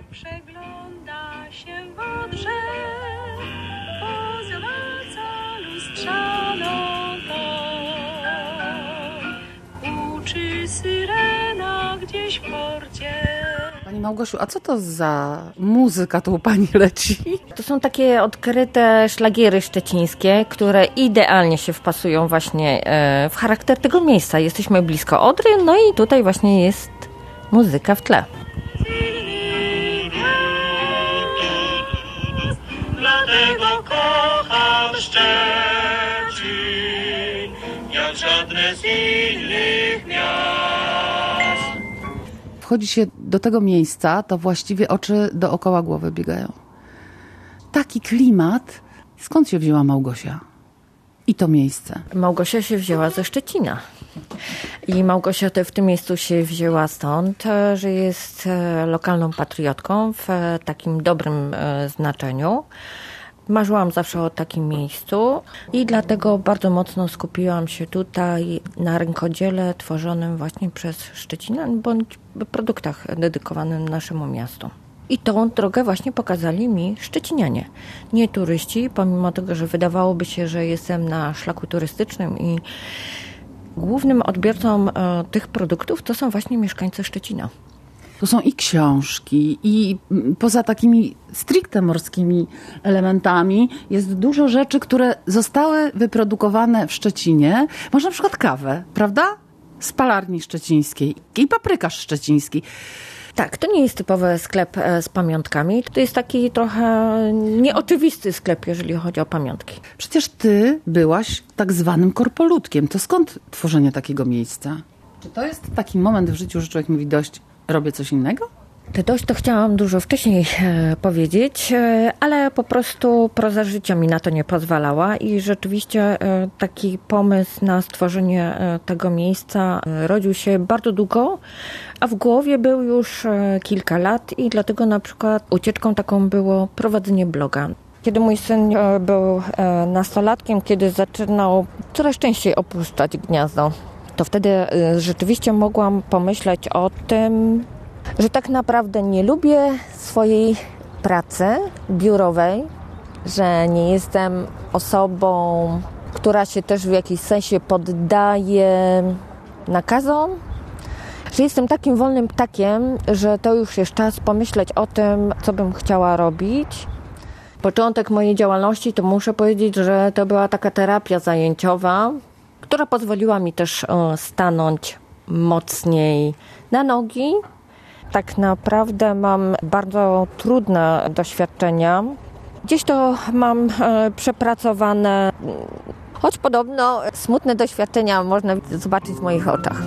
Przegląda się w odrze, pozłaca lustrzaną toń. Huczy syrena gdzieś w porcie. Pani Małgosiu, a co to za muzyka tu u pani leci? To są takie odkryte szlagiery szczecińskie, które idealnie się wpasują właśnie w charakter tego miejsca. Jesteśmy blisko Odry, no i tutaj właśnie jest muzyka w tle. Dlatego kocham Szczecin, jak żadne z innych miast. Wchodzi się do tego miejsca, to właściwie oczy dookoła głowy biegają. Taki klimat. Skąd się wzięła Małgosia? I to miejsce. Małgosia się wzięła ze Szczecina. I Małgosia w tym miejscu się wzięła stąd, że jest lokalną patriotką w takim dobrym znaczeniu. Marzyłam zawsze o takim miejscu i dlatego bardzo mocno skupiłam się tutaj na rękodziele tworzonym właśnie przez Szczecinan bądź produktach dedykowanym naszemu miastu. I tą drogę właśnie pokazali mi Szczecinianie, nie turyści, pomimo tego, że wydawałoby się, że jestem na szlaku turystycznym i głównym odbiorcą tych produktów to są właśnie mieszkańcy Szczecina. Tu są i książki, i poza takimi stricte morskimi elementami jest dużo rzeczy, które zostały wyprodukowane w Szczecinie. Można na przykład kawę, prawda? Z palarni szczecińskiej i paprykarz szczeciński. Tak, to nie jest typowy sklep z pamiątkami. To jest taki trochę nieoczywisty sklep, jeżeli chodzi o pamiątki. Przecież ty byłaś tak zwanym korpoludkiem. To skąd tworzenie takiego miejsca? Czy to jest taki moment w życiu, że człowiek mówi dość, robię coś innego? Dość to chciałam dużo wcześniej powiedzieć, ale po prostu proza życia mi na to nie pozwalała i rzeczywiście taki pomysł na stworzenie tego miejsca rodził się bardzo długo, a w głowie był już kilka lat i dlatego na przykład ucieczką taką było prowadzenie bloga. Kiedy mój syn był nastolatkiem, kiedy zaczynał coraz częściej opuszczać gniazdo, to wtedy rzeczywiście mogłam pomyśleć o tym, że tak naprawdę nie lubię swojej pracy biurowej, że nie jestem osobą, która się też w jakiś sensie poddaje nakazom, że jestem takim wolnym ptakiem, że to już jest czas pomyśleć o tym, co bym chciała robić. Początek mojej działalności to muszę powiedzieć, że to była taka terapia zajęciowa, która pozwoliła mi też stanąć mocniej na nogi. Tak naprawdę mam bardzo trudne doświadczenia. Gdzieś to mam przepracowane, choć podobno smutne doświadczenia można zobaczyć w moich oczach.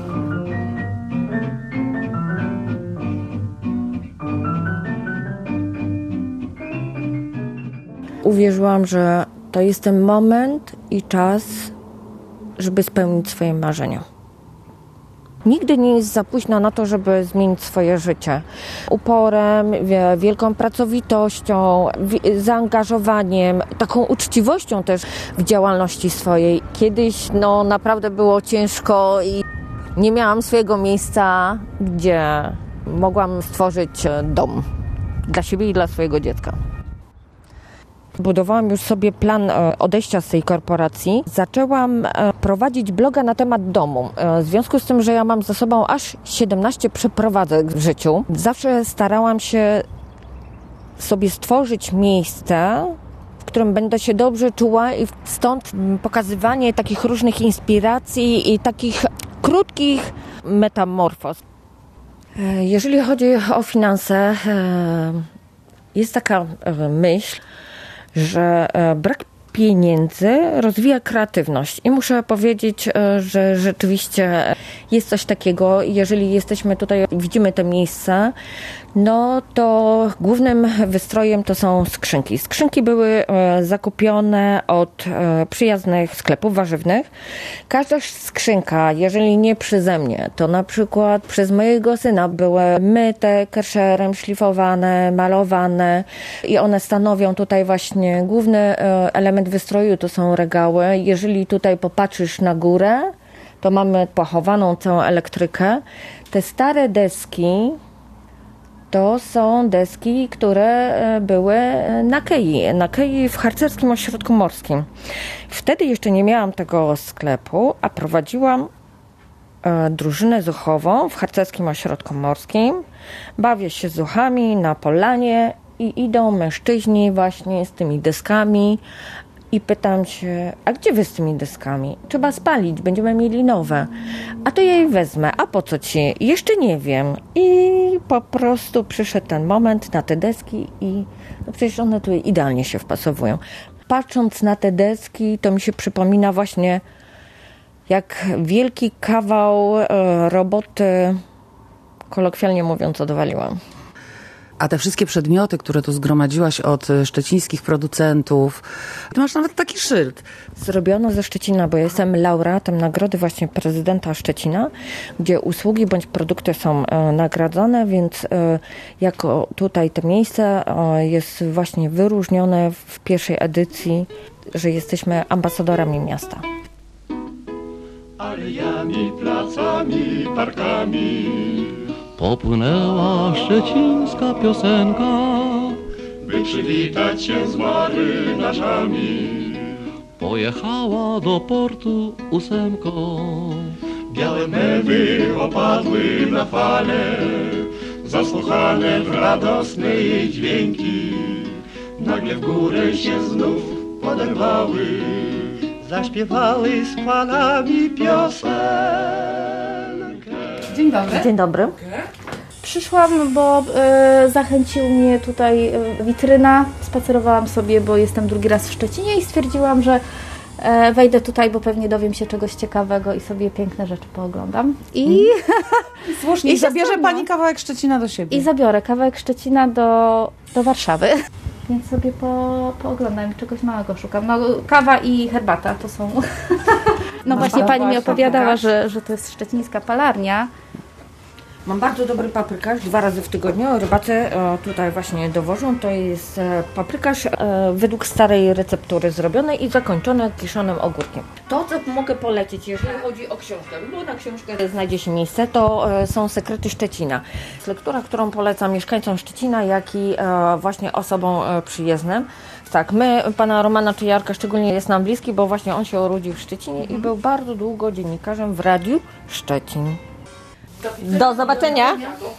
Uwierzyłam, że to jest ten moment i czas, żeby spełnić swoje marzenia. Nigdy nie jest za późno na to, żeby zmienić swoje życie. Uporem, wielką pracowitością, zaangażowaniem, taką uczciwością też w działalności swojej. Kiedyś naprawdę było ciężko i nie miałam swojego miejsca, gdzie mogłam stworzyć dom dla siebie i dla swojego dziecka. Budowałam już sobie plan odejścia z tej korporacji. Zaczęłam prowadzić bloga na temat domu. W związku z tym, że ja mam za sobą aż 17 przeprowadzek w życiu, zawsze starałam się sobie stworzyć miejsce, w którym będę się dobrze czuła i stąd pokazywanie takich różnych inspiracji i takich krótkich metamorfoz. Jeżeli chodzi o finanse, jest taka myśl, że brak pieniędzy rozwija kreatywność. I muszę powiedzieć, że rzeczywiście jest coś takiego. Jeżeli jesteśmy tutaj, widzimy te miejsca, to głównym wystrojem to są skrzynki. Skrzynki były zakupione od przyjaznych sklepów warzywnych. Każda skrzynka, jeżeli nie przeze mnie, to na przykład przez mojego syna były myte kerszerem, szlifowane, malowane i one stanowią tutaj właśnie główny element wystroju, to są regały. Jeżeli tutaj popatrzysz na górę, to mamy pochowaną całą elektrykę. Te stare deski to są deski, które były na Kei w harcerskim ośrodku morskim. Wtedy jeszcze nie miałam tego sklepu, a prowadziłam drużynę zuchową w harcerskim ośrodku morskim. Bawię się z zuchami na polanie i idą mężczyźni właśnie z tymi deskami i pytam się, a gdzie wy z tymi deskami? Trzeba spalić, będziemy mieli nowe. A to ja je wezmę, a po co ci? Jeszcze nie wiem. I po prostu przyszedł ten moment na te deski i no przecież one tu idealnie się wpasowują. Patrząc na te deski, to mi się przypomina właśnie jak wielki kawał roboty, kolokwialnie mówiąc, odwaliłam. A te wszystkie przedmioty, które tu zgromadziłaś od szczecińskich producentów, ty masz nawet taki szyld. Zrobiono ze Szczecina, bo ja jestem laureatem nagrody właśnie prezydenta Szczecina, gdzie usługi bądź produkty są nagradzane, więc jako tutaj to miejsce jest właśnie wyróżnione w pierwszej edycji, że jesteśmy ambasadorami miasta. Alejami, placami, parkami popłynęła szczecińska piosenka, by przywitać się z marynarzami. Pojechała do portu 8. Białe mewy opadły na fale, zasłuchane w radosne jej dźwięki. Nagle w górę się znów poderwały, zaśpiewały z falami piosenkę. Dzień dobry. Dzień dobry. Przyszłam, bo zachęcił mnie tutaj witryna. Spacerowałam sobie, bo jestem drugi raz w Szczecinie i stwierdziłam, że wejdę tutaj, bo pewnie dowiem się czegoś ciekawego i sobie piękne rzeczy pooglądam. I Słusznie, I i się zabierze spełnia. pani kawałek Szczecina do siebie. I zabiorę kawałek Szczecina do Warszawy. Więc sobie pooglądam, czegoś małego szukam. No, kawa i herbata to są... No właśnie pani mi opowiadała, że to jest szczecińska palarnia. Mam bardzo dobry paprykarz, 2 razy w tygodniu. Rybacy tutaj właśnie dowożą. To jest paprykarz według starej receptury zrobiony i zakończony kiszonym ogórkiem. To, co mogę polecić, jeżeli chodzi o książkę, bo na książkę znajdzie się miejsce, to są Sekrety Szczecina. Jest lektura, którą polecam mieszkańcom Szczecina, jak i właśnie osobom przyjezdnym. Tak, pana Romana Czyjarka szczególnie jest nam bliski, bo właśnie on się urodził w Szczecinie i był bardzo długo dziennikarzem w Radiu Szczecin. Do zobaczenia.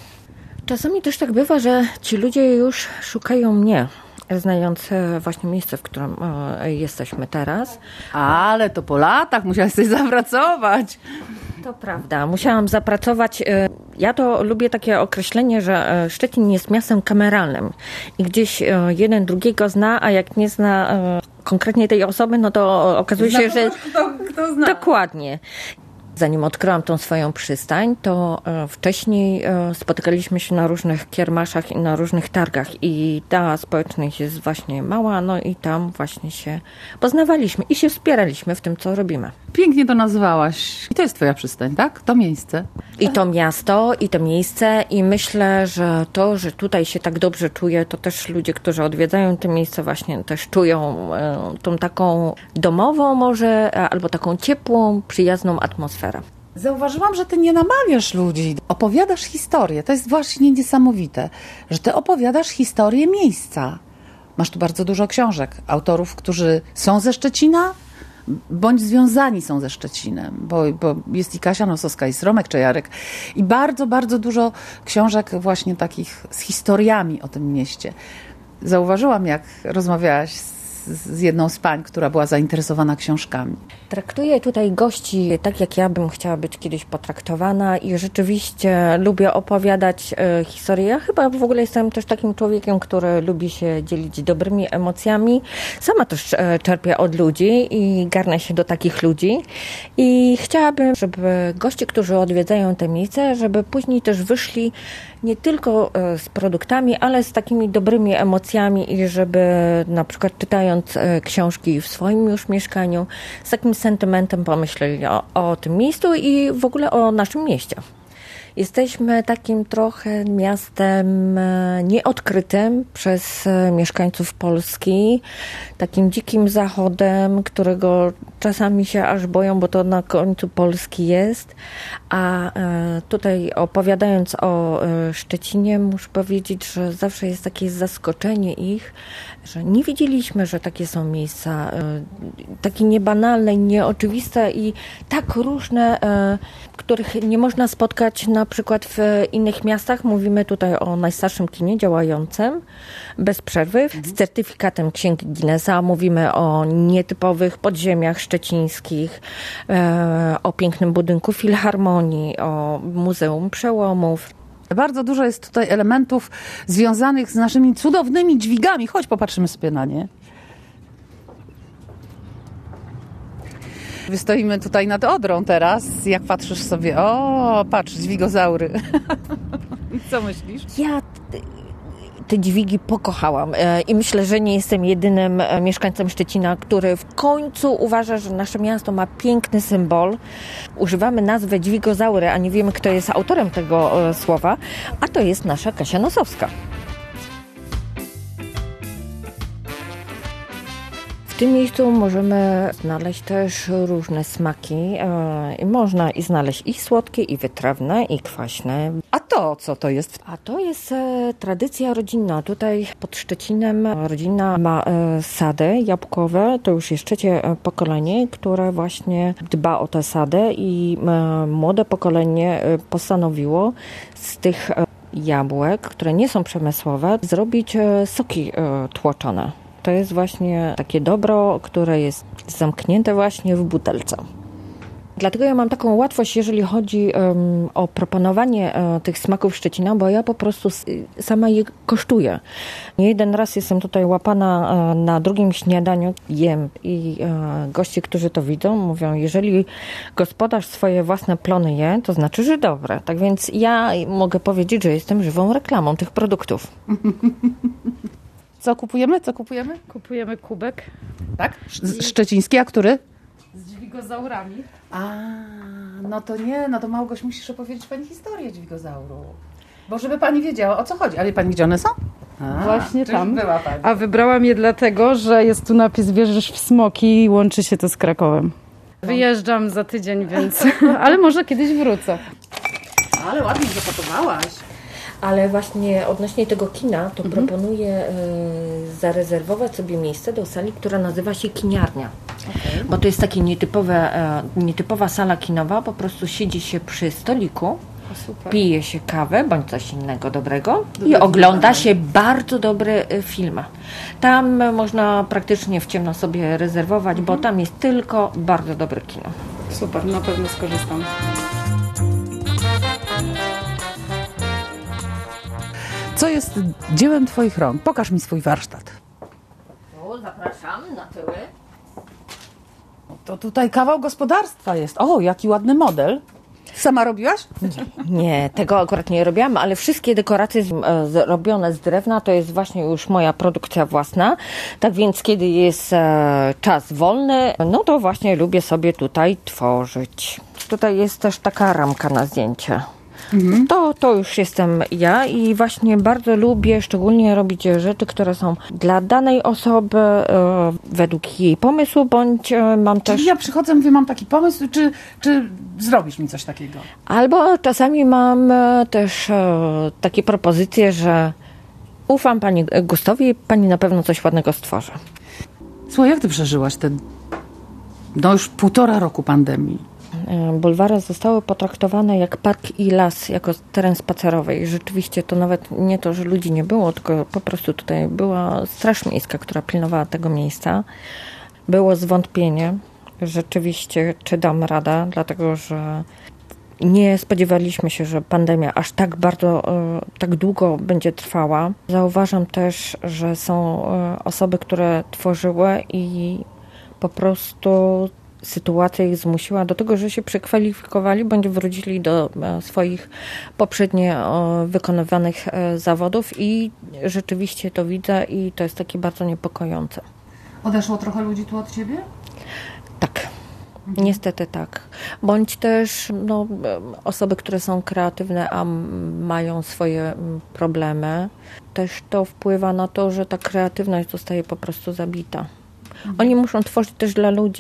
Czasami też tak bywa, że ci ludzie już szukają mnie, znając właśnie miejsce, w którym jesteśmy teraz. Ale to po latach musiałaś coś zapracować. To prawda, musiałam zapracować. Ja to lubię takie określenie, że Szczecin jest miastem kameralnym i gdzieś jeden drugiego zna, a jak nie zna konkretnie tej osoby, no to okazuje się, że... Kto zna. Dokładnie. Zanim odkryłam tą swoją przystań, to wcześniej spotykaliśmy się na różnych kiermaszach i na różnych targach i ta społeczność jest właśnie mała, no i tam właśnie się poznawaliśmy i się wspieraliśmy w tym, co robimy. Pięknie to nazwałaś. I to jest twoja przystań, tak? To miejsce. I to miasto, i to miejsce i myślę, że to, że tutaj się tak dobrze czuję, to też ludzie, którzy odwiedzają te miejsce właśnie też czują tą taką domową może, albo taką ciepłą, przyjazną atmosferę. Zauważyłam, że ty nie namawiasz ludzi. Opowiadasz historię. To jest właśnie niesamowite, że ty opowiadasz historię miejsca. Masz tu bardzo dużo książek autorów, którzy są ze Szczecina, bądź związani są ze Szczecinem, bo jest i Kasia Nosowska, jest Romek Czejarek i bardzo, bardzo dużo książek właśnie takich z historiami o tym mieście. Zauważyłam, jak rozmawiałaś z jedną z pań, która była zainteresowana książkami. Traktuję tutaj gości tak, jak ja bym chciała być kiedyś potraktowana i rzeczywiście lubię opowiadać historie. Ja chyba w ogóle jestem też takim człowiekiem, który lubi się dzielić dobrymi emocjami. Sama też czerpię od ludzi i garnę się do takich ludzi. I chciałabym, żeby goście, którzy odwiedzają te miejsce, żeby później też wyszli nie tylko z produktami, ale z takimi dobrymi emocjami i żeby na przykład czytając książki w swoim już mieszkaniu, z takim sentymentem pomyśleli o tym miejscu i w ogóle o naszym mieście. Jesteśmy takim trochę miastem nieodkrytym przez mieszkańców Polski, takim dzikim zachodem, którego czasami się aż boją, bo to na końcu Polski jest. A tutaj opowiadając o Szczecinie, muszę powiedzieć, że zawsze jest takie zaskoczenie ich, że nie wiedzieliśmy, że takie są miejsca, takie niebanalne, nieoczywiste i tak różne, których nie można spotkać na przykład w innych miastach. Mówimy tutaj o najstarszym kinie działającym bez przerwy, z certyfikatem Księgi Guinnessa. Mówimy o nietypowych podziemiach szczecińskich, o pięknym budynku Filharmonii, o Muzeum Przełomów. Bardzo dużo jest tutaj elementów związanych z naszymi cudownymi dźwigami. Chodź, popatrzymy sobie na nie. Wystoimy tutaj nad Odrą teraz. Jak patrzysz sobie, o, patrz, dźwigozaury. Co myślisz? Ja te dźwigi pokochałam i myślę, że nie jestem jedynym mieszkańcem Szczecina, który w końcu uważa, że nasze miasto ma piękny symbol. Używamy nazwy dźwigozaury, a nie wiemy, kto jest autorem tego słowa, a to jest nasza Kasia Nosowska. W tym miejscu możemy znaleźć też różne smaki. Można i znaleźć i słodkie, i wytrawne, i kwaśne. A to, co to jest? A to jest tradycja rodzinna. Tutaj pod Szczecinem rodzina ma sady jabłkowe. To już jest trzecie pokolenie, które właśnie dba o tę sadę i młode pokolenie postanowiło z tych jabłek, które nie są przemysłowe, zrobić soki tłoczone. To jest właśnie takie dobro, które jest zamknięte właśnie w butelce. Dlatego ja mam taką łatwość, jeżeli chodzi o proponowanie tych smaków Szczecina, bo ja po prostu sama je kosztuję. Nie jeden raz jestem tutaj łapana na drugim śniadaniu, jem i goście, którzy to widzą, mówią, jeżeli gospodarz swoje własne plony je, to znaczy, że dobre. Tak więc ja mogę powiedzieć, że jestem żywą reklamą tych produktów. Co kupujemy? Co kupujemy? Kupujemy kubek Tak? Szczeciński, a który? z dźwigozaurami. A, no to nie, no to Małgoś, musisz opowiedzieć pani historię dźwigozauru. Bo żeby pani wiedziała, o co chodzi. Ale pani, gdzie one są? Właśnie czyli tam. była pani. A wybrałam je dlatego, że jest tu napis Wierzysz w smoki i łączy się to z Krakowem. Wyjeżdżam za tydzień, więc... Ale może kiedyś wrócę. Ale ładnie zapakowałaś. Ale właśnie odnośnie tego kina, to proponuję zarezerwować sobie miejsce do sali, która nazywa się kiniarnia. Okay. Bo to jest taka nietypowa sala kinowa, po prostu siedzi się przy stoliku, pije się kawę bądź coś innego dobrego i ogląda się bardzo dobry film. Tam można praktycznie w ciemno sobie rezerwować, bo tam jest tylko bardzo dobre kino. Super, na pewno skorzystam. Co jest dziełem twoich rąk? Pokaż mi swój warsztat. Zapraszam na tyły. To tutaj kawał gospodarstwa jest. O, jaki ładny model. Sama robiłaś? Nie, tego akurat nie robiłam, ale wszystkie dekoracje robione z drewna to jest właśnie już moja produkcja własna. Tak więc kiedy jest czas wolny, no to właśnie lubię sobie tutaj tworzyć. Tutaj jest też taka ramka na zdjęcie. To już jestem ja i właśnie bardzo lubię szczególnie robić rzeczy, które są dla danej osoby według jej pomysłu, bądź mam też... Czyli ja przychodzę, mówię, mam taki pomysł, czy zrobisz mi coś takiego? Albo czasami mam też takie propozycje, że ufam pani gustowi i pani na pewno coś ładnego stworzy. Słuchaj, jak ty przeżyłaś ten, już 1,5 roku pandemii? Bulwary zostały potraktowane jak park i las, jako teren spacerowy. I rzeczywiście to nawet nie to, że ludzi nie było, tylko po prostu tutaj była straż miejska, która pilnowała tego miejsca. Było zwątpienie, rzeczywiście, czy dam radę, dlatego że nie spodziewaliśmy się, że pandemia aż tak bardzo, tak długo będzie trwała. Zauważam też, że są osoby, które tworzyły i po prostu sytuacja ich zmusiła do tego, że się przekwalifikowali bądź wrócili do swoich poprzednio wykonywanych zawodów i rzeczywiście to widzę i to jest takie bardzo niepokojące. Odeszło trochę ludzi tu od ciebie? Tak. Niestety tak. Bądź też osoby, które są kreatywne, a mają swoje problemy. Też to wpływa na to, że ta kreatywność zostaje po prostu zabita. Oni muszą tworzyć też dla ludzi, nie?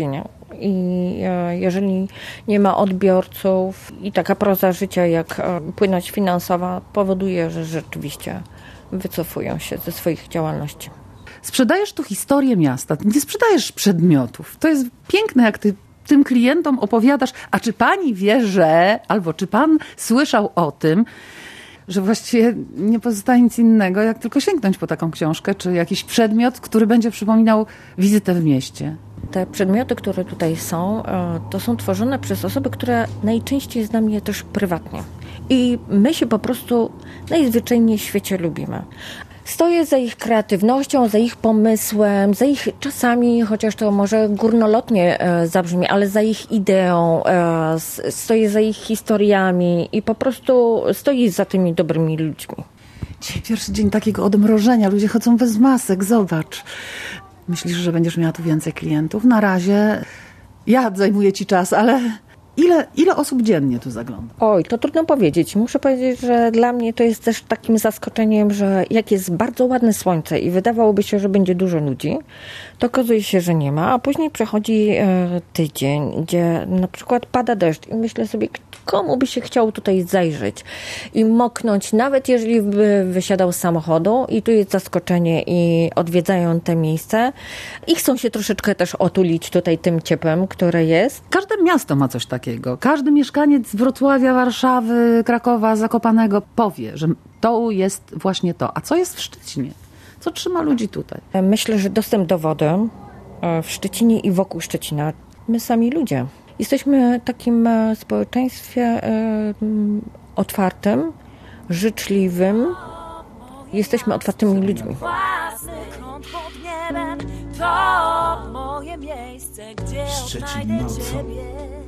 i jeżeli nie ma odbiorców i taka proza życia jak płynność finansowa powoduje, że rzeczywiście wycofują się ze swoich działalności. Sprzedajesz tu historię miasta, nie sprzedajesz przedmiotów. To jest piękne, jak ty tym klientom opowiadasz, a czy pani wie, że, albo czy pan słyszał o tym, że właściwie nie pozostaje nic innego, jak tylko sięgnąć po taką książkę, czy jakiś przedmiot, który będzie przypominał wizytę w mieście. Te przedmioty, które tutaj są, to są tworzone przez osoby, które najczęściej znam je też prywatnie. I my się po prostu najzwyczajniej w świecie lubimy. Stoję za ich kreatywnością, za ich pomysłem, za ich czasami, chociaż to może górnolotnie zabrzmi, ale za ich ideą, stoję za ich historiami i po prostu stoję za tymi dobrymi ludźmi. Dzisiaj pierwszy dzień takiego odmrożenia, ludzie chodzą bez masek, zobacz. Myślisz, że będziesz miała tu więcej klientów? Na razie ja zajmuję ci czas, ale ile osób dziennie tu zagląda? Oj, to trudno powiedzieć. Muszę powiedzieć, że dla mnie to jest też takim zaskoczeniem, że jak jest bardzo ładne słońce i wydawałoby się, że będzie dużo ludzi, to okazuje się, że nie ma, a później przechodzi tydzień, gdzie na przykład pada deszcz i myślę sobie, komu by się chciało tutaj zajrzeć i moknąć, nawet jeżeli by wysiadał z samochodu i tu jest zaskoczenie i odwiedzają te miejsce i chcą się troszeczkę też otulić tutaj tym ciepłem, które jest. Każde miasto ma coś takiego. Każdy mieszkaniec Wrocławia, Warszawy, Krakowa, Zakopanego powie, że to jest właśnie to. A co jest w Szczecinie? Co trzyma ludzi tutaj? Myślę, że dostęp do wody w Szczecinie i wokół Szczecina. My sami ludzie. Jesteśmy takim społeczeństwie otwartym, życzliwym. Jesteśmy otwartymi ludźmi. To moje miejsce, gdzie odnajdę Ciebie.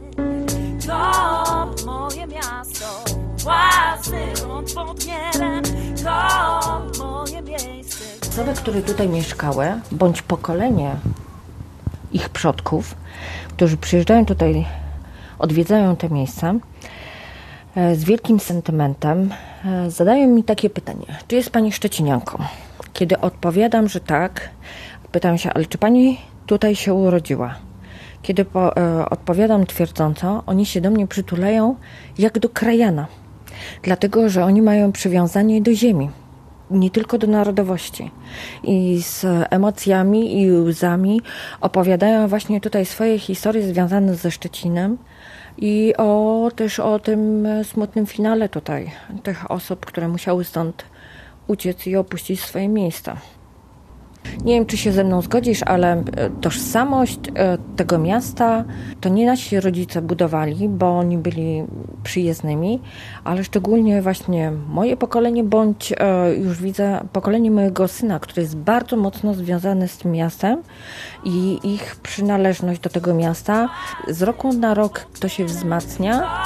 To moje miasto, własny grunt pod niebem. To moje miejsce. Osoby, które tutaj mieszkały, bądź pokolenie ich przodków, którzy przyjeżdżają tutaj, odwiedzają te miejsca, z wielkim sentymentem zadają mi takie pytanie. Czy jest pani szczecinianką? Kiedy odpowiadam, że tak, pytam się, ale czy pani tutaj się urodziła? Kiedy odpowiadam twierdząco, oni się do mnie przytulają jak do krajana. Dlatego, że oni mają przywiązanie do ziemi. Nie tylko do narodowości. I z emocjami i łzami opowiadają właśnie tutaj swoje historie związane ze Szczecinem i też o tym smutnym finale tutaj tych osób, które musiały stąd uciec i opuścić swoje miejsca. Nie wiem, czy się ze mną zgodzisz, ale tożsamość tego miasta to nie nasi rodzice budowali, bo oni byli przyjezdnymi, ale szczególnie właśnie moje pokolenie, bądź już widzę pokolenie mojego syna, który jest bardzo mocno związany z tym miastem i ich przynależność do tego miasta z roku na rok to się wzmacnia.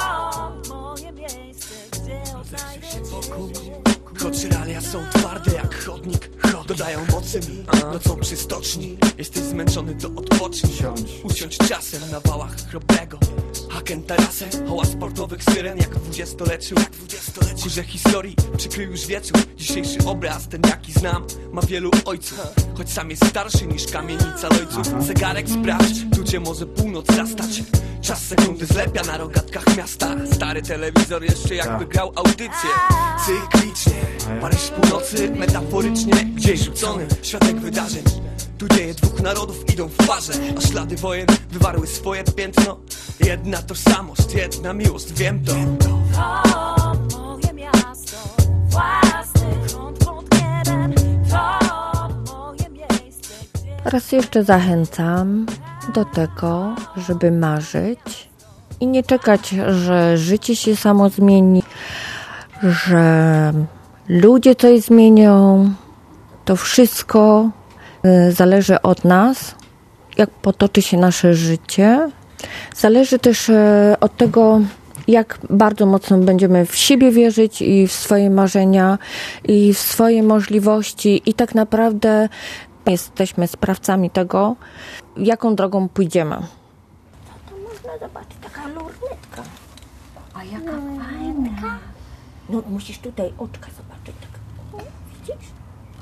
Choć realia są twarde jak chodnik, dodają mocy mi nocą przy stoczni. Jesteś zmęczony, to odpocznij. Usiądź czasem na wałach chrobrego Haken tarasę, hałas sportowych syren jak w dwudziestoleczu. Kurze historii przykrył już wieczór. Dzisiejszy obraz, ten jaki znam, ma wielu ojców, choć sam jest starszy niż kamienica ojców. Zegarek sprawdź, tu cię może północ zastać. Czas sekundy zlepia na rogatkach miasta. Stary telewizor jeszcze jakby grał audycję. Cyklicznie, Paryż północy, metaforycznie gdzieś rzucony światek wydarzeń. Tu dzieje dwóch narodów idą w parze, a ślady wojen wywarły swoje piętno. Jedna tożsamość, jedna miłość, wiem to. To moje miasto, własny grunt pod niebem. To moje miejsce, gdzie... Raz jeszcze zachęcam do tego, żeby marzyć i nie czekać, że życie się samo zmieni, że ludzie coś zmienią. To wszystko zależy od nas, jak potoczy się nasze życie. Zależy też od tego, jak bardzo mocno będziemy w siebie wierzyć i w swoje marzenia i w swoje możliwości i tak naprawdę jesteśmy sprawcami tego, jaką drogą pójdziemy. To można zobaczyć, taka lornetka. A jaka fajna. No musisz tutaj oczka zobaczyć. Tak. O, widzisz?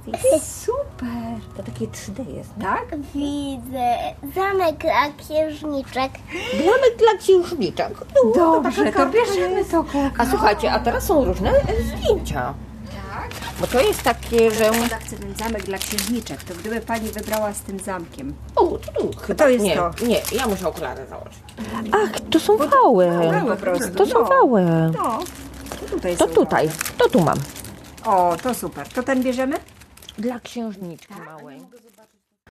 Super. To takie 3D jest, nie? Tak? Widzę. Zamek dla księżniczek. Zamek dla księżniczek. Dobrze, to bierzemy to. A słuchajcie, a teraz są różne zdjęcia. Tak. Bo to jest takie, że... Ja chcę ten zamek dla księżniczek. To gdyby pani wybrała z tym zamkiem. O, tu chyba. To jest nie, to. Nie, ja muszę okulary założyć. Ach, to są wały. Po prostu. To są wały. No. Tutaj To są tutaj, to tu mam. O, to super. To ten bierzemy? Dla księżniczki małej.